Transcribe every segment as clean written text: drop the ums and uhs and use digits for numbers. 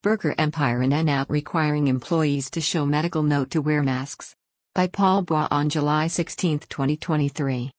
Burger Empire In-N-Out requiring employees to show medical note to wear masks. By Paul Bois on July 16, 2023.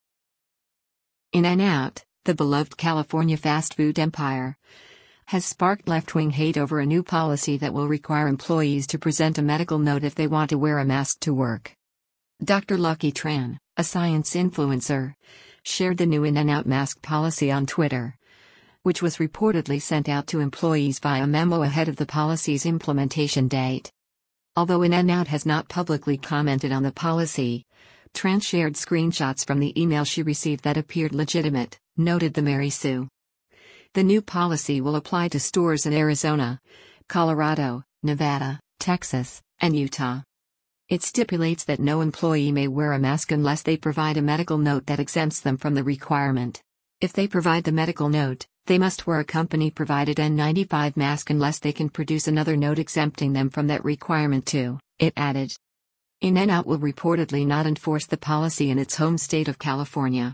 In-N-Out, the beloved California fast food empire, has sparked left-wing hate over a new policy that will require employees to present a medical note if they want to wear a mask to work. Dr. Lucky Tran, a science influencer, shared the new In-N-Out mask policy on Twitter, which was reportedly sent out to employees via memo ahead of the policy's implementation date. Although In-N-Out has not publicly commented on the policy, Tran shared screenshots from the email she received that appeared legitimate, noted the Mary Sue. The new policy will apply to stores in Arizona, Colorado, Nevada, Texas, and Utah. It stipulates that no employee may wear a mask unless they provide a medical note that exempts them from the requirement. If they provide the medical note, they must wear a company-provided N95 mask unless they can produce another note exempting them from that requirement too, it added. In-N-Out will reportedly not enforce the policy in its home state of California.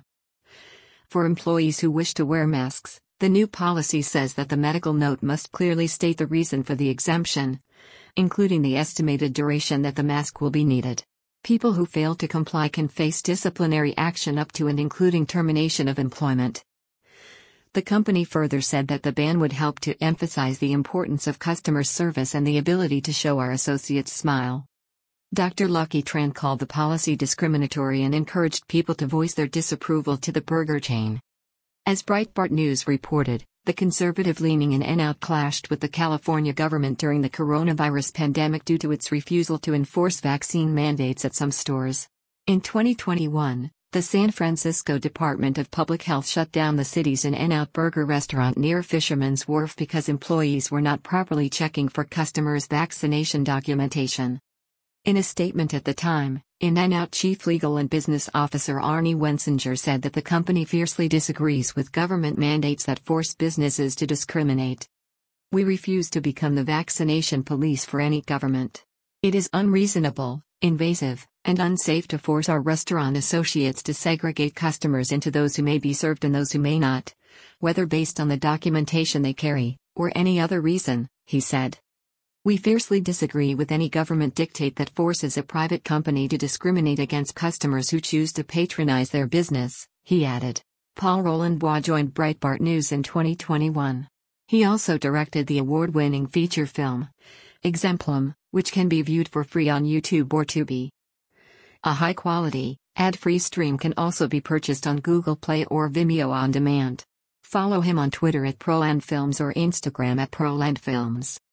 For employees who wish to wear masks, the new policy says that the medical note must clearly state the reason for the exemption, including the estimated duration that the mask will be needed. People who fail to comply can face disciplinary action up to and including termination of employment. The company further said that the ban would help to emphasize the importance of customer service and the ability to show our associates smile. Dr. Lucky Tran called the policy discriminatory and encouraged people to voice their disapproval to the burger chain. As Breitbart News reported, the conservative-leaning In-N-Out clashed with the California government during the coronavirus pandemic due to its refusal to enforce vaccine mandates at some stores. In 2021, the San Francisco Department of Public Health shut down the city's In-N-Out burger restaurant near Fisherman's Wharf because employees were not properly checking for customers' vaccination documentation. In a statement at the time, In-N-Out Chief Legal and Business Officer Arnie Wensinger said that the company fiercely disagrees with government mandates that force businesses to discriminate. We refuse to become the vaccination police for any government. It is unreasonable, invasive, and unsafe to force our restaurant associates to segregate customers into those who may be served and those who may not, whether based on the documentation they carry, or any other reason, he said. We fiercely disagree with any government dictate that forces a private company to discriminate against customers who choose to patronize their business, he added. Paul Roland Bois joined Breitbart News in 2021. He also directed the award-winning feature film, Exemplum, which can be viewed for free on YouTube or Tubi. A high-quality, ad-free stream can also be purchased on Google Play or Vimeo on demand. Follow him on Twitter at ProlandFilms or Instagram at ProlandFilms.